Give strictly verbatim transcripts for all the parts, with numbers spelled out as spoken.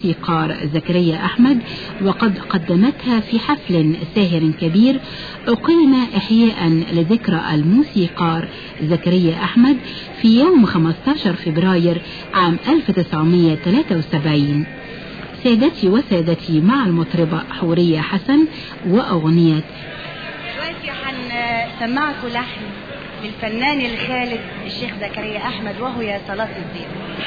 الموسيقار زكريا أحمد، وقد قدمتها في حفل ساهر كبير أقيم إحياء لذكرى الموسيقار زكريا أحمد في يوم خمسة عشر فبراير عام ألف وتسعمائة وثلاثة وسبعين. سادتي وسادتي مع المطربة حورية حسن وأغنية. دلوقتي هنسمعكم لحن للفنان الخالد الشيخ زكريا أحمد وهو يا صلاة الدين.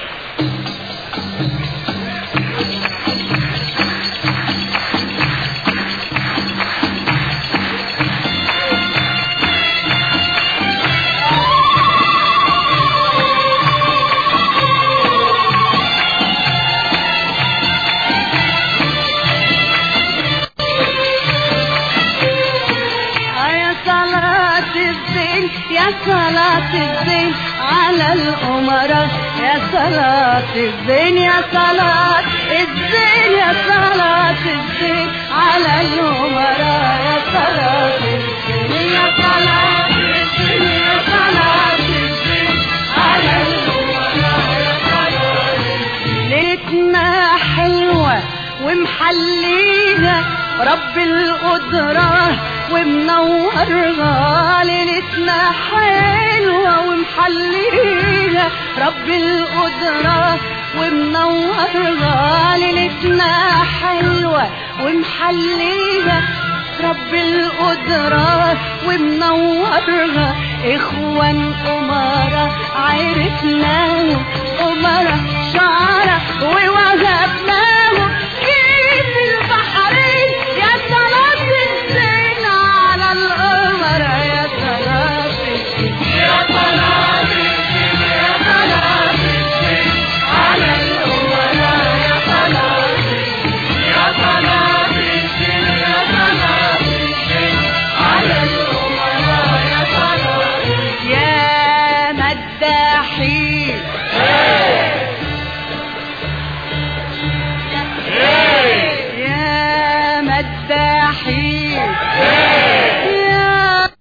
يا صلاة الدين على الأمراء، يا صلاة الدين يا صلاة الدين يا صلاة الدين على الأمراء، يا صلاة الدين يا صلاة الدين يا صلاة الدين على الأمراء، يا صلاة الدين. ليلتنا حلوة ومحليها رب القدرة ومنورها، ليلتنا حلوة ومحليها رب القدرة ومنورها، ليلتنا حلوة ومحليها رب القدرة ومنورها. إخوان أمارة عرفناهم، أمارة شعرة ووهبناهم كيف البحرين، يا صلاة الدين على الأمراء، يا صلاة الدين يا صلاة الدين يا صلاة الدين على الأمراء، يا صلاة الدين يا صلاة الدين يا صلاة الدين على الأمراء، يا صلاة الدين. يا مداحين يا مداحين يا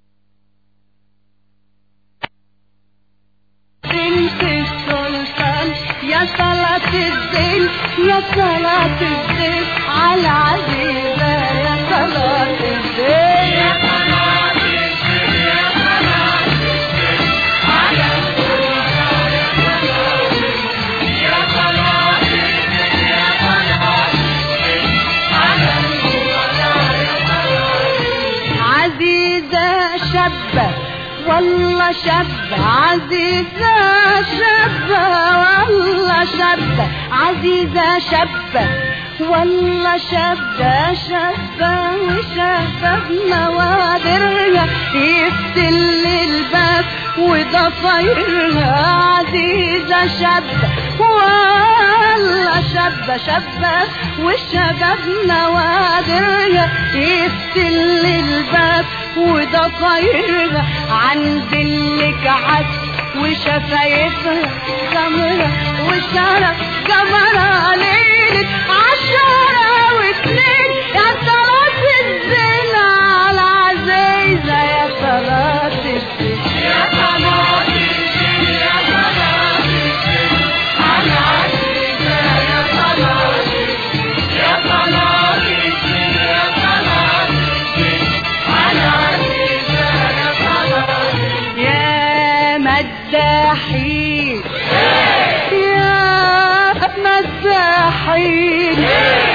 بنت السلطان، يا صلاة الدين يا صلاة الدين على عزيزة، يا صلاة الدين يا صلاة الدين يا صلاة الدين على الأمراء، يا صلاة الدين يا صلاة الدين على الأمراء، يا صلاة الدين. عزيزة شابة والله شابة، عزيزة شابة والله شابة، عزيزة شابة والله شابة شابة وشابة بنوادرها يفتل الباب وضفايرها، عزيزة شابة والله شابة شابة وشابة بنوادرها يفتل الباب وضفايرها. عند اللي كعد وشفايفها سمرة وشارة قمرة، ليلة عشرة واثنين يا صلاة الدين على عزيزة، يا صلاة الدين يا صلاة الدين يا صلاة الدين على عزيزة، يا صلاة الدين يا صلاة الدين يا صلاة الدين على عزيزة، يا صلاة الدين. يا مداحين يا مداحين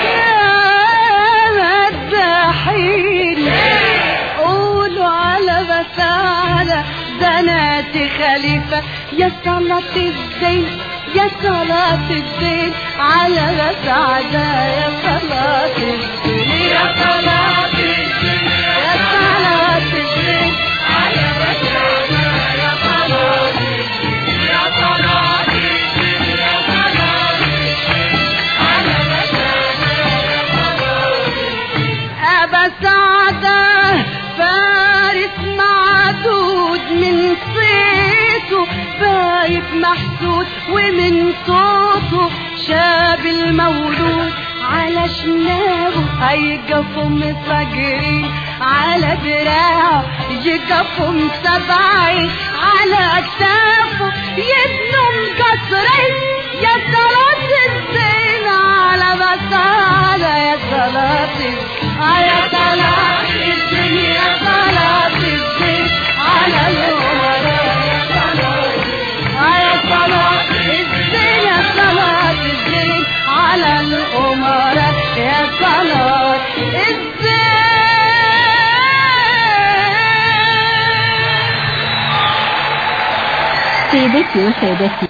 يا مداحين قولوا على مساعدة بنات خليفة، يا صلاة الدين يا صلاة الدين على مساعدة، يا صلاة الدين يا صلاة الدين يا صلاة الدين على مساعدة، يا صلاة الدين يا صلاة الدين يا صلاة الدين على مساعدة، يا صلاة الدين. أبا سعدة فارس معدود من صيته، بايت محسود ومن صوته شاب المولود على شنابه هيقفوا مفجرين، على دراعه يقفوا مسبعين، على اكتافه يبنوا مكسرين، يا صلاة الدين على صلاة يا صلاة الدين يا صلاة الدين على الأمراء يا صلاة يا صلاة الدين يا صلاة الدين على الأمراء يا صلاة الدين. سيدتي وسادتي